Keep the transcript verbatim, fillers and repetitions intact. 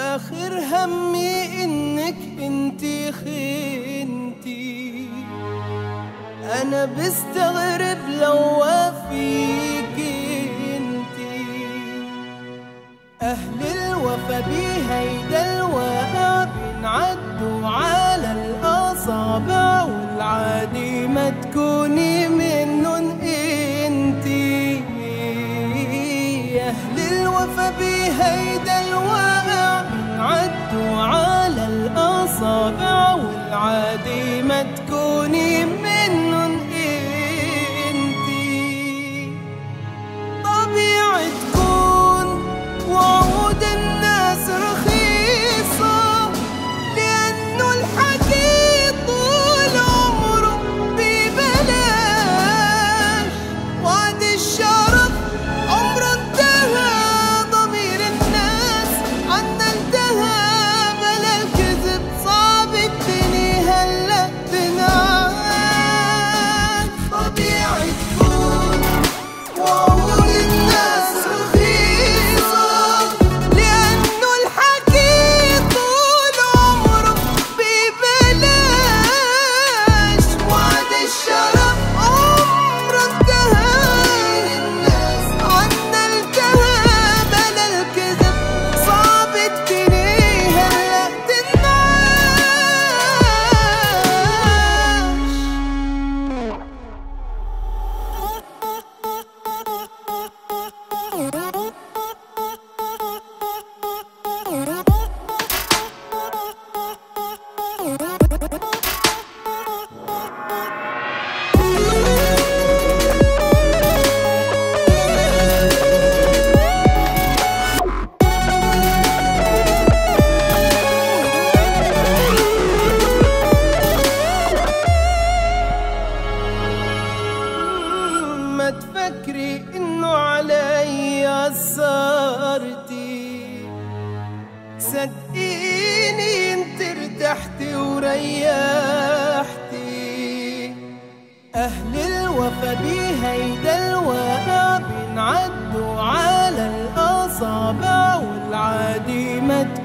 آخر همي إنك انتي خنتي. أنا بستغرب لو وافيك انتي. أهل الوفا بهيدا الواقع بنعدوا على الأصابع، والعادي ما تكوني منن انتي. أهل الوفا بهيدا الواقع بنعدوا على الأصابع، والعادي ما تكوني منن انتي. طبيعي تكون وعود الناس رخيصة، لأنه الحكي طول عمره ببلاش. وعد الشرف عمره انتهى، ضمير الناس عنا انتهى. بلا الكذب صعب الدنيا هلا تنعاد. طبيعي تكون وعود الناس رخيصة، لأنه الحكي طول عمره ببلاش. وعد الشرف عمره انتهى، الناس عنا انتهى. بلا الكذب صعب الدنيا هلا ما تفكري إنه علي أثرتي. صدقيني انت ارتحتي وريحتي. أهل الوفا بهيدا الواقع بنعدوا على الأصابع، والعادي ما